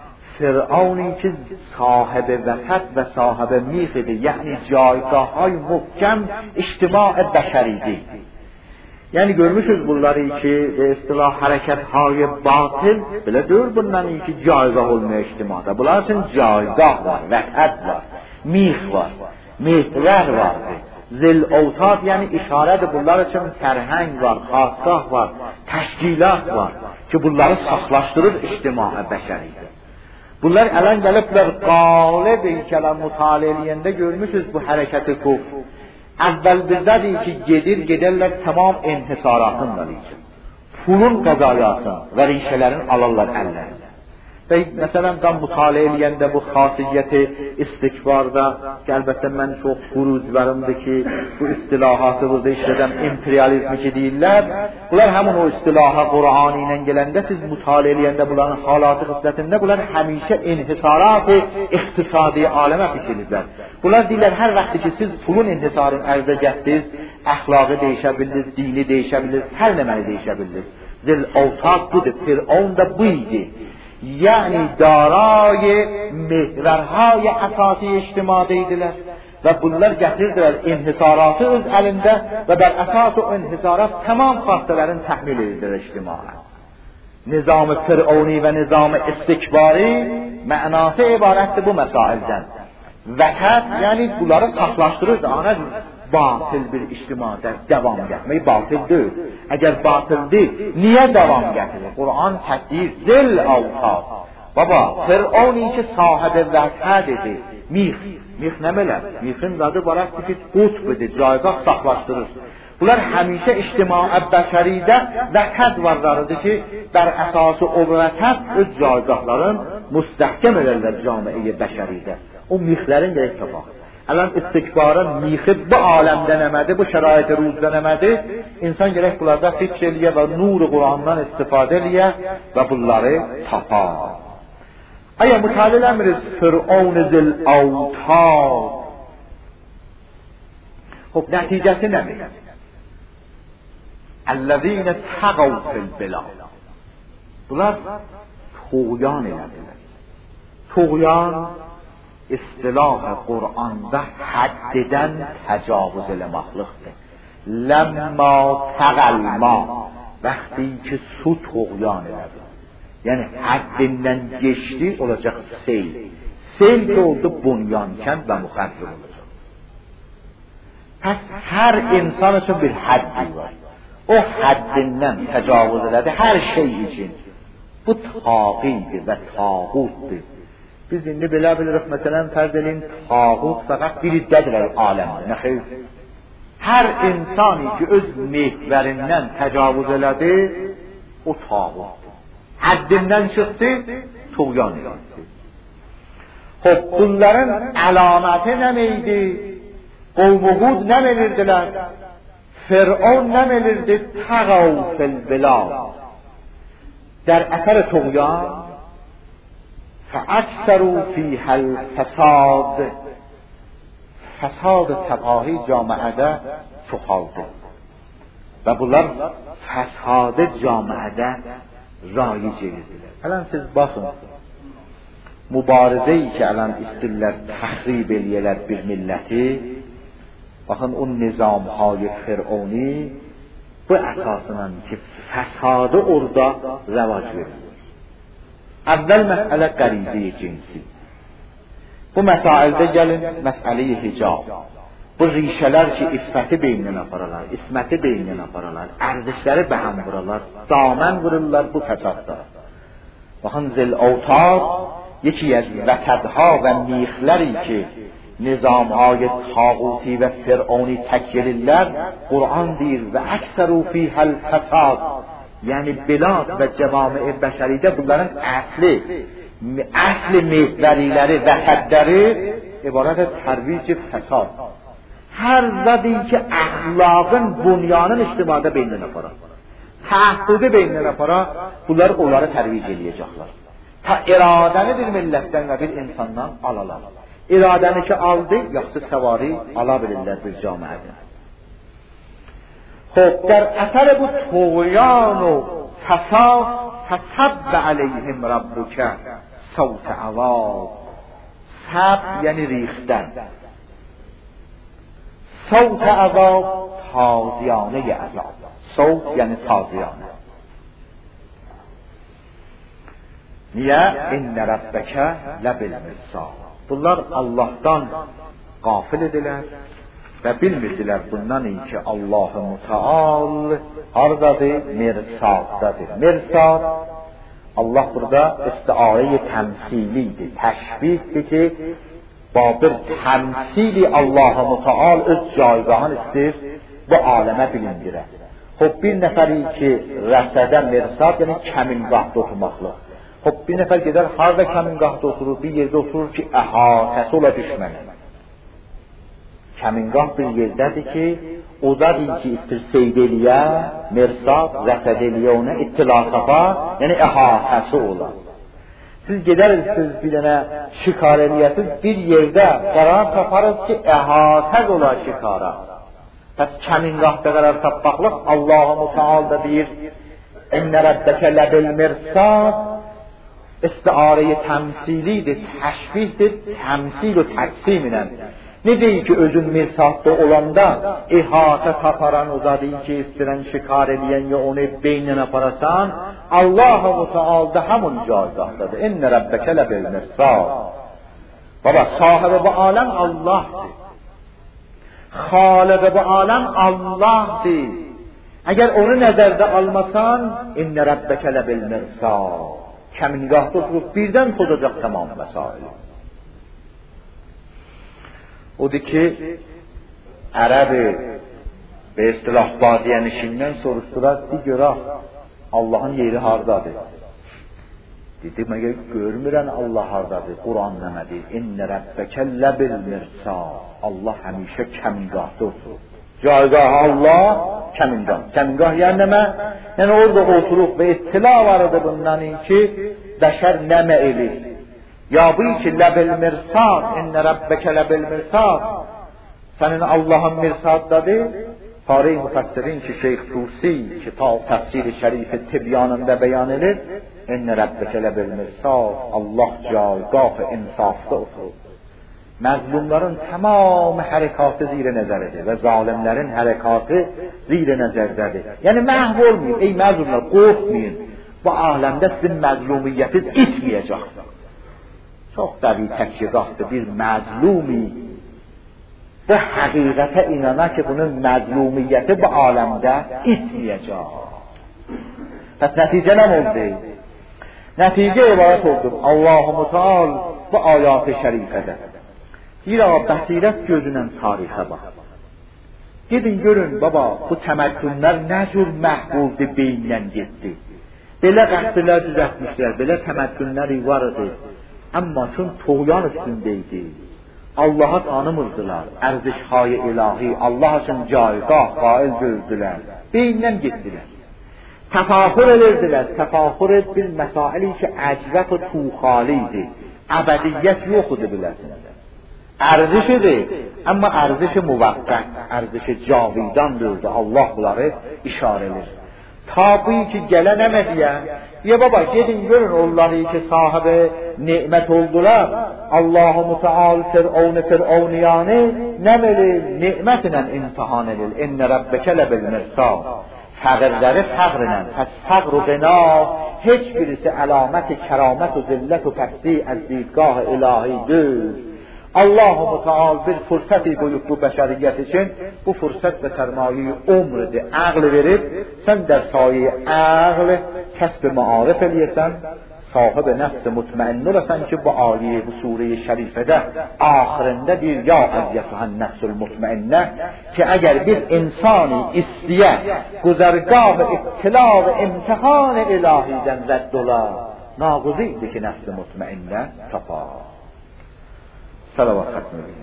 فرعونی که صاحب وسط و صاحب میخیده، یعنی جایگاه های محکم اجتماع بشریده. یعنی görmüşüz bunları ki istilah hərəkət های باطل belə deyil bunların ki جایگاه olmuyor ictimada. Bunlar için جایگاه var, vəsət var, میخ var, mehver vardır. Zil avtad yani işarədir bunlar için sərhəng var, xassah var, təşkilat var ki bunları saxlaşdırır ictimai bəşəridə. Bunlar ələn gəliblər qalib ilkələr mütaliə eləyəndə görmüşüz bu hərəkəti kufr. Əvvəl bizdədir ki gedir, gedərlər tamam inhisaratınlar için. Pulun qəzayatın və rişələrin alırlar əllərini. Və məsələn tam mütaliə eləyəndə bu xasiyyəti istikbarda ki əlbəttə mən çox xuruzlarımdır ki bu istilahatı burada işlədən imperializmi ki deyirlər. Bunlar həmin o istilaha Qur'an ilə gələndə siz mütaliə eləyəndə bunların halatı xislətində bunlar həmişə inhisarat-ı iqtisadi aləmə fikirlirlər. Bunlar deyirlər hər vaxtı ki siz pulun inhisarını ərdə gətdiniz, əxlaqı dəyişə bildiniz, dini dəyişə bildiniz, hər nəməni dəyişə bildiniz. Zil avtad budur, Fir'aun da bu idi. یعنی دارای محورهای اساسی اجتماعی دیدilər və bunlar gətirdilər inhisaratı öz əlində və bər əsas o inhisarat tamam xassələrin təhmil edilir ictimai. Nizam-ı fir'auni və nizam-ı istikbari mənası ibarətdir bu məsaildən. Vətət, yəni bunları saxlaşdırırdı. Ana batıl bir ictimada devam getmək batıl deyil. Əgər batıl deyil, niyə devam getirir? Qur'an təqdir zil avtad. Baba, Fir'auni ki sahibi vətət idi. Mix, mix nə mələr? Mixin adı barəqdir ki, qutbudur, caygah saxlaşdırır. Bunlar həmişə ictimai bəşəridə vətət varlarıdır ki, bər əsası o vətət öz caygahların müstəhkəm edərlər camiə bəşəridə. O mixlərin gerək tapaq. Alan istikbarın mixi bu aləmdə nəmədi, bu şərait ruzda nəmədi, insan gerək bunlarda fikr eləyə və nur-u Qur'andan istifadə eləyə və bunları tapar. Aya mütaliə eləmirik Fir'aun zil avtad. Xub, nəticəsi nədir? Əllezine təqav fil bilad. Bunlar tuğyan elədilər. Tuğyan اصطلاح قرآنda حددن تجاوز لمخلوقه. لما تقل ما وقتی که su tuğyan elədi. Yəni həddindən geçdi olacaq seyl. Seyl də oldu bunyankənd və müxəddib olacaq. Pəs hər insan üçün bir həddi var. O həddindən təcavüz elədi hər şey için. Bu tağidir və tağutdur. Biz indi belə bilirik, məsələn, fərz edin, tağut fəqət bir iddədir aləmdə, nə xeyr? Hər insani ki, öz mehvərindən təcavüz elədi, o tağutdur. Həddindən çıxdı, tuğyan elədi. Xub, bunların əlaməti nəməydi? Qovmu Hud nəməlirdilər? Fir'aun nəməlirdi? Təqav fil bilad. در اثر طغیان فاکثروا فیها الفساد، فساد تباهی جامعه فخالده و bunlar فساد جامعه رایج edilir. الان siz baxın, mübarizəyi ki الان istəyirlər təxrib eləyələr bir milləti, baxın o nizamهای فرعونی bu əsasından ki, fəsadı orada rəvac verir. Əvvəl məsələ qərizi cinsi. Bu məsaildə gəlin məsələ-i hicab. Bu rişələr ki, iffəti beynindən aparalar, isməti beynindən aparalar, ərzişləri bəhəm vururlar, damən vururlar bu fəsadda. Baxın, zil-avtad یکی از وتدها و میخلری که نظامهای طاغوتی و فرعونی تکیلiller قرآن دیر و اکثر فی الفساد یعنی بلاد و جوامع بشریده bunların اصلی اصل محوریleri وتدleri عبارت ترویج فساد هر زدی که اخلاقın bunyanın ictimada beynindən apara təhdidi beynindən apara bunlar onları tərvic eləyəcəklər. Ta iradəni bir millətdən və bir insandan alalar. İradəni ki aldı, yaxşı səvari ala bilirlər bir camiədən. Xob, در اثر bu طغیان و فساد فصب علیهم ربک صوت عذاب. صب یعنی ریختن، صوت عذاب تازیانه عذاب. صوت یعنی تازیانه. Niyə? İnnə rəbbəkə ləbil-mirsad. Bunlar Allah'tan qafil edilər və bilmirdilər bundan in ki Allah-ı Müteal hardadır? Mirsaddadır. Mirsad, Allah burada istiare-i təmsilidir, təşbihdir ki با bir təmsili Allah-ı Müteal öz caygahını istəyir bu aləmə bilindirər. Xob, bir nəfəri ki rəsədə mirsad, yəni kəmingahda oturmaqlıq. Xob, bir nəfər gedər, harada kəmingahda oturur, bir yerdə oturur ki, əhatəsi ola düşmənir. Kəmingah bir yerdədir ki, odadır ki, istir seyd eləyə, mirsad, rəsəd eləyə ona, ittila tapa, yəni əhatəsi ola. Siz gedərsiniz bir dənə şikar eləyəsiz, bir yerdə qərar taparız ki, əhatəz ola şikara. Pəs kəmingahda qərar tapmaqlıq, Allah-ı Müteal da deyir, İnnə rəbbəkə ləbil-mirsad, istiare-i təmsilidir, təşbihdir, təmsil və təqsim ilə. Ne deyir ki, özün mirsadda olanda, ihatə taparan uzadır ki, istirən şikar eləyən ya onu beynən aparasan, Allah-ı Müteal da həmun caydahdadır. İnnə rəbbəkə ləbil-mirsad. Baba, sahibi bu aləm Allah'dır. Xaliqi bu aləm Allah'dır. Əgər onu nəzərdə almasan, İnnə rəbbəkə ləbil-mirsad. Kəmingahda oturub birdən tutacaq tamam məsaili. Odur ki, Ərəbi və istilah badiyənişindən soruşdular, bir görək, Allah'ın yeri hardadır? Dedi, məgər görmürən Allah hardadır? Quran nəmədir? İnnə rəbbəkə ləbil-mirsad. Allah həmişə kəmingahda oturur. Caygah Allah, kəmingah. Kəmingah yəni nəmə? Yəni orada oturuq və ittila varıdır bundan ki, bəşər nəmə elir. Ya bu ki ləbil-mirsad, İnnə rəbbəkə ləbil-mirsad. Sənin Allah'ın mirsaddadır. Tarih müfəssirin ki, Şeyx Tusi kitab təfsir-i şərifi tibyanında bəyan edir. İnnə rəbbəkə ləbil-mirsad. Allah caygah insafda oturur. Məzlumların tamam hərəkatı zirə nəzəridir və zalimlərin hərəkatı zirə nəzərdədir. Yəni məhv olmayın, ey məzlumlar, qorxmayın. Bu aləmdə sizin məzlumiyyətiniz itməyəcək. Çox dəbi təşkiqatdır bir məzlumi. Bu həqiqətə inana ki, bunun məzlumiyyəti bu aləmdə itməyəcək. Pəs nəticə nə oldu? Nəticə ibarət oldu. Allah-ı Müteal bu ayat-ı şərifədə. Zira bəsirət gözünün tarixə bax. Gedin görün, baba, bu təməkkünlər nə cür məhvuldu, beynindən getdi. Belə qəsdilər düzətmişlər, belə təməkkünləri var idi. Amma çün toğyan üstündeydi. Allah'a tanımırdılar. Ərzişhay-ı ilahi, Allah üçün caygah, qail gördülər. Beynindən getdilər. Təfahür edirdilər. Təfahür et bir məsaili ki, əcrət və tuğali idi. Əbədiyyət yox idi biləsiniz. Ərziş idi, amma ərziş müvəqqət, ərziş cavidandır. Allah bunları işarə edir. Tabi ki gələ nəmədiyə, ya baba gedin görün onları ki sahibi nimət oldular. Allah-ı Müteal Fir'avn Fir'avniyanı nəməli nimətlə imtihan edir. İnnə rəbbəkə ləbil-mirsad. فقر داره فقر نن. پس فقر و غنا هیچ birisi علامت کرامت و ذلت و پستی از دیدگاه الهی değil. Allah-u Teala bir fırsat koyup bu beşeriyet için bu fırsat ve sermayeyi umrede aql verip sen der sayi aql kasb maarif eliyesen sahib nefs mutmain olasan ki bu aliye bu sure-i şerifede ahirinde bir ya eyyatuhan nefsul mutmainne ki eğer bir insani istiye guzergah ittila ve imtihan ilahiden reddola naguziydi ki nefs mutmainne tapar. Salavat xatmi.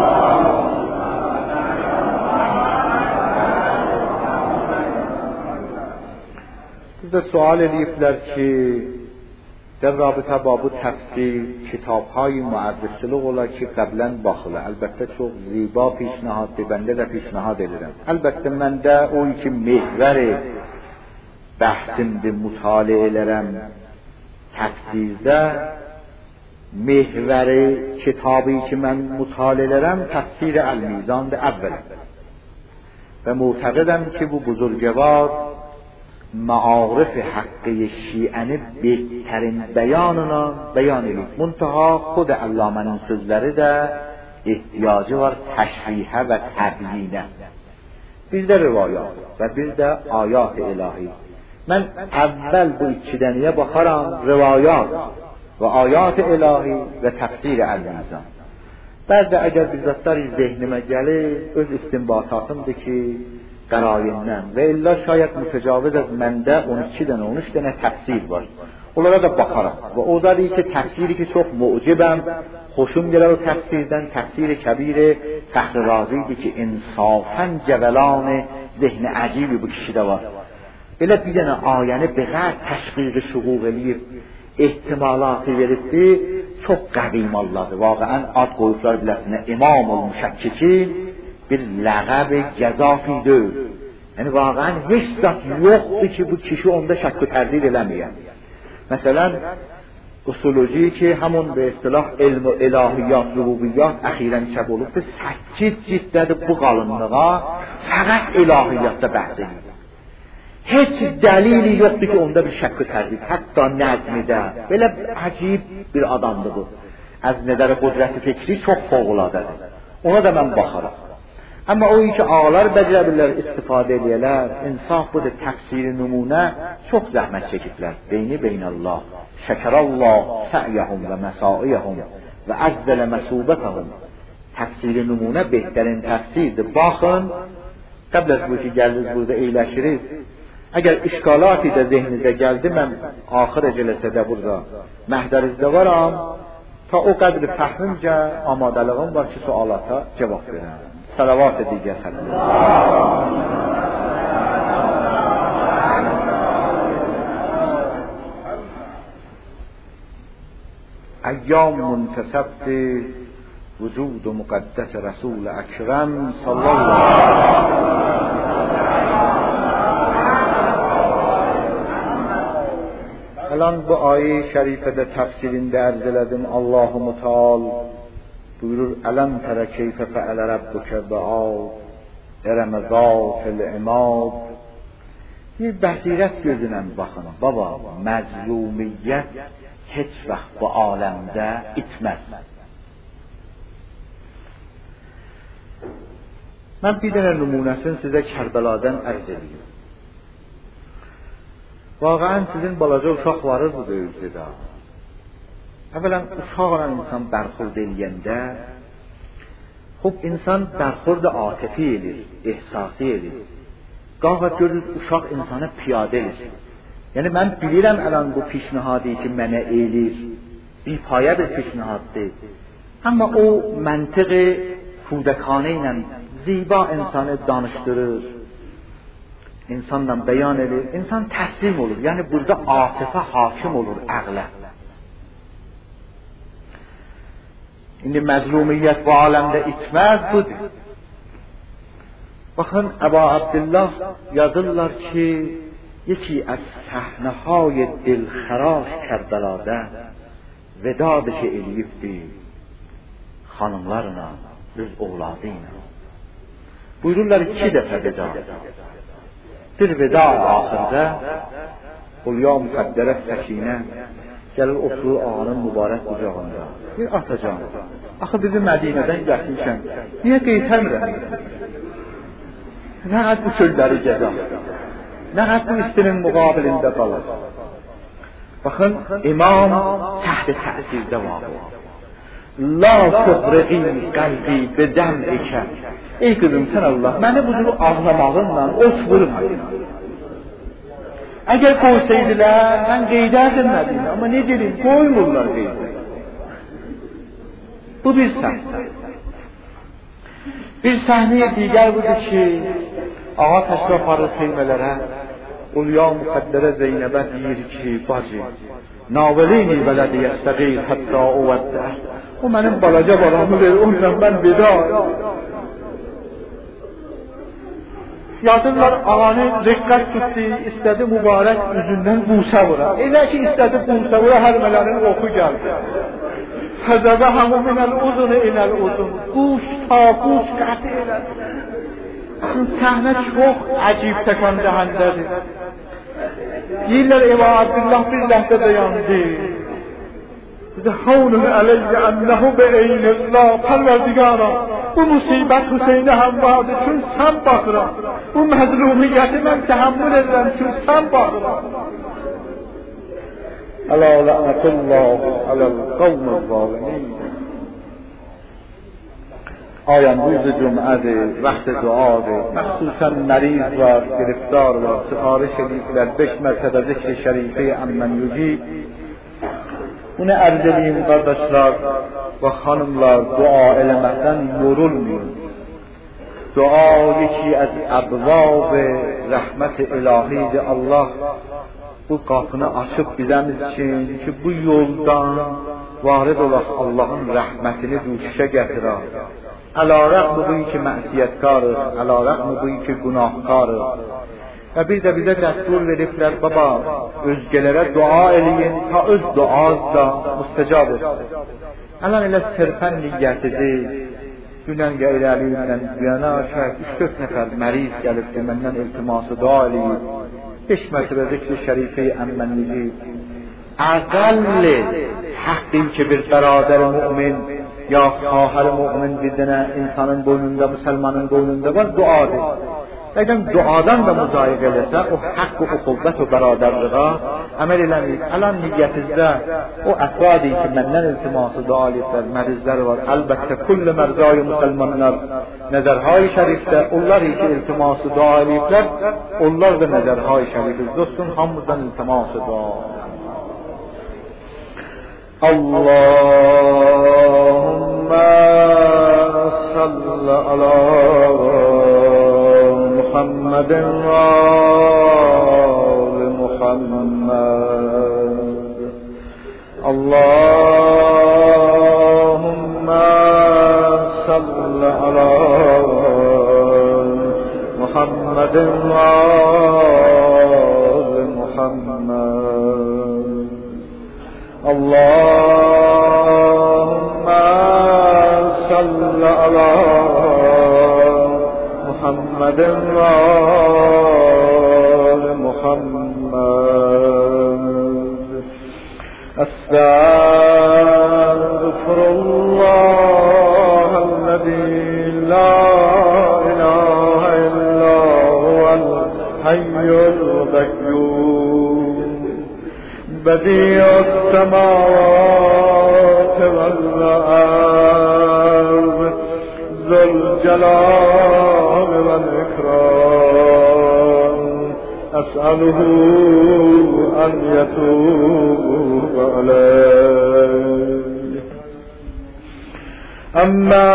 Bizde sual ediblər ki, در رابطه با bu tafsir کتاب‌های معرف‌شلوغ ola ki قبلا baxılı. Əlbəttə çox ziba پیشنهاد bəndə də پیشنهاد edirəm. Əlbəttə məndə o ki mehvəri bəhsimdir, mütaliələrəm tafsirdə محور کتابی که من مطالعه دارم تفسیر المیزان ده اوله و معتقدم که bu بزرگوار معارف حقی شیعه بهترین بیانونا بیان edib. منتها خود علامه‌nin sözləri də ehtiyacı var təşrihə və təbyinə. Bir də rivayat və bir də ayat ilahi. Mən əvvəl bu iki dənəyə baxaram, rivayat و آیات الهی و تفسیر المیزان. بعد اگر بیزاتاری ذهنime gəlir, öz istinbatatımdır ki qarayindən və illa şayət mütəcavüz az məndə on iki dənə, on üç dənə təfsir var. Onlara da baxaram və o da deyir ki təfsiri ki çox mucibəm, xoşum gələr o təfsirdən, təfsir kəbiri Fəxr Razidir ki insafən cəvəlan zehn عجیبی bu kişidə var. Belə bir dənə ayəni به قدر تشقیق şuğuq eləyib ehtimalatı veribdi, çox qəvi malladır. Vaqəən ad qoyublar biləsinə İmam-ül Müşəkkikin bir ləqəb gəzafi deyil. Yəni vaqəən heç zat yoxdur ki bu kişi onda şəkk و tərdid eləməyən. Məsələn usuloji ki همون به اصطلاح علم و الهیات ربوبیات اخیراً çap olubdur. səkkiz cildədir bu qalınlığa fəqət ilahiyyatda bəhs edir. Heç dəlili yoxdur ki onda bir şəkk و tərdid, hətta nəzmidə. Belə acib bir adamdır bu. Az nəzər qudrəti fikri çox fövqəladadır. Ona da mən baxaram. Amma o ki ağalar bəcərə bilirlər, istifadə edərlər. İnsaf budur, təfsiri nümunə çox zəhmət çəkiblər. Beyni beynəllah. Şəkərallah sə'yəhum və məsaiyəhum və əzzələ məsubətəhum. Təfsiri nümunə behterین təfsirdir. Baxın, qəbl az bu ki gəldiniz burada eyləşiriz. Əgər işqalaتی də zehninizə gəldi, mən axır cəlsədə burada məhdərinizdə varam. Ta o qədri fəhmimcə amadəlığım var ki sualata cavab verəm. Salavat digər xətlər. ایام منتسب وجود و مقدس رسول اکرم صلی الله الان bu ayet-i şerifede tefsirinde arz elədim. Allah-u Muteal buyurur: "Alam tara keyfe fe'ale rabbuke bi'ad ereme zâtil imad." Bir bəsirət gözünə baxın. Baba, məzlumiyyət heç vaxt bu aləmdə itməz. Mən bir dənə nümunəsini sizə Kərbəladan ərz edeyim. Vaqəən sizin balaca uşaqlarınız bu döyüldüdə. Əvvələn uşaqla insan bərxurd eləyəndə, xub insan bərxurd atifi edir, ehsasi edir. Qavət görür uşaq insanı piyadə edir. Yəni mən bilirəm ələn bu pişnihadi ki mənə elir, bir paya bir pişnihaddır. Amma o məntiq kudəkanə ilə ziba insanı danışdırır, insanla bəyan edir, insan təslim olur. Yəni burada atifə hakim olur əqlə. İndi məzlumiyyət bu aləmdə itməz budur. Baxın, Əba Abdullah yazırlar ki, یکی از صحنه‌های دلخراش کربلاده ودادش eləyibdi xanımlarla, öz oğladı ilə. Buyururlar iki dəfə veda. bir veda axırda Hulya müqəddərə səkinə gəlir oturur ağanın mübarək qucağında. Bir atacan, axı bizi Mədinədən gətirmişən, niyə qeytəmirəm? Nə qəd bu çölləri gəzəm? Nə qəd bu istinin müqabilində qalır? Baxın, imam təhd-i təsirdə var. La tuğriqin qəlbi bedəm ikən. Ey qızım, sən Allah, məni bu cür ağlamağınla ot vurma. Əgər qoysaydılar, mən qeydərdim Mədinə, amma necə deyim, qoymurlar qeydə. Bu bir səhsə. Bir səhniyə digər budur ki, ağa təşrif aparır xeymələrə, Hulya müqəddərə Zeynəbə deyir ki, bacı, navelini vələdi yəstəqil hətta o vəddə. O mənim balaca balamı verir, onunla mən vida. Yadırlar, ağanı riqqət tutdu, istədi mübarək üzündən busə vura. Elə ki, istədi busə vura, hərmələrin oxu gəldi. Həzəbə hamı minəl uzunu inəl uzun. Quş ta quş qəti elədi. Səhnə çox əcib təkan dəhəndədir. Deyirlər, Eva Abdullah bir ləhdə dayandı. Havnun əleyyə ənəhu be eynillah. Pərverdigara, bu musibət Hüseynə həm vardı, çünkü sən baxıram. Bu məzlumiyyəti mən təhəmmül edirəm, çünkü sən baxıram. Ələ lənətullah aləl qavmı zalimin. Ayən روز cümədir, vaxt duadır. Məxsusən məriz var, giriftar var. Sifariş ediblər beş mərtəbə zikr-i şərifi əmmən yücib. Bunu ərz edeyim qardaşlar və xanımlar, dua eləməkdən yorulmayın. Dua yeki az əbvab rəhmət ilahidir. Allah bu qapını açıb bizəmiz için ki bu yoldan varid olaq Allahın rəhmətini düşüşə gətirər. Əla rəğm bu ki məsiyətkarıq, əla rəğm bu ki günahkarıq. Və bir də bizə dəstur veriblər, baba, özgələrə dua eləyin, ta öz duaz da müstəcab etsin. Ələn elə sırfən niyyətidir, dünən qeyrəliyimdən düyənə şəhət üç dörd nəfər məriz gəlibdir, məndən iltiması dua eləyib, beş mərtəbə zikr-i şərifi əmmənliyi. Əqəlli həqqin ki bir bəradər mümin, ya xahər mümin bir dənə insanın boynunda, müsəlmanın boynunda var, duadır. Əgər duadan da müzayiq eləsə, o haqq, o qüvvət, o bəradərliğə əməl eləməyib. Ələn niyyətinizdə o əfradi ki, məndən iltiması dua eləyiblər, mərizlər var. Əlbəttə, kulli mərzai müsəlmanlar nəzərhay-ı şərifdə, onlar ki, iltiması dua eləyiblər, onlar da nəzərhay-ı şərifdir. Dostun, hamımızdan iltiması dua. Allahümmə salli ala محمد وآل محمد اللهم صل على محمد وآل محمد اللهم صل على محمد وآل محمد أستغفر الله الذي لا إله إلا هو الحي القيوم بديع السماوات والأرض ذو الجلال والإكرام أسأله أن يتوب عليه أما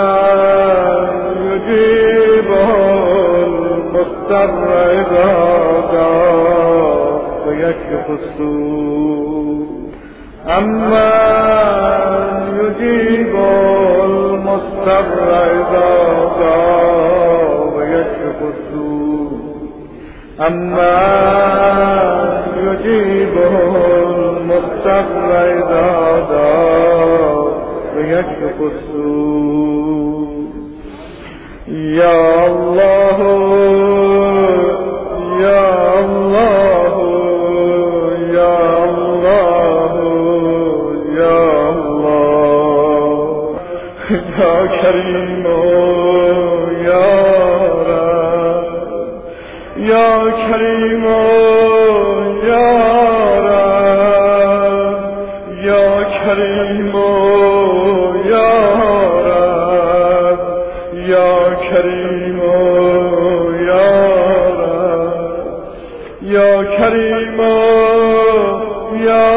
يجيبه المضطر إذا دعاه ويكشف السوء أما يجيب المضطر إذا دعاه ويكشف السوء أما يجيبه المضطر إذا دعاه ويكشف السوء يا الله یا کریم یا رب یا کریم یا رب یا کریم یا رب یا کریم یا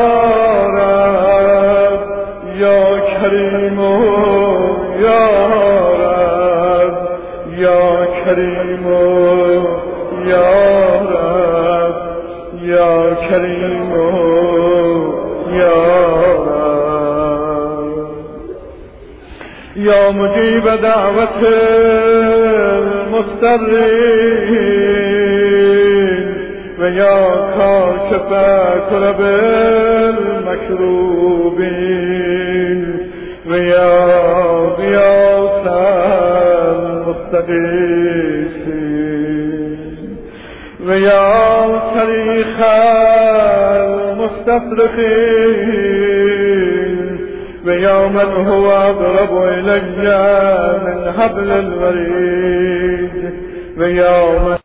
رب یا کریم یا رب یا کریم یا رب یا کریم یا رب یا مجیب دعوت المضطرین و یا کاشف کرب المکروبین و یا غیاث المستغیثین و یا صریخ المستصرخین و یا من هو اقرب الی من حبل الورید و یا من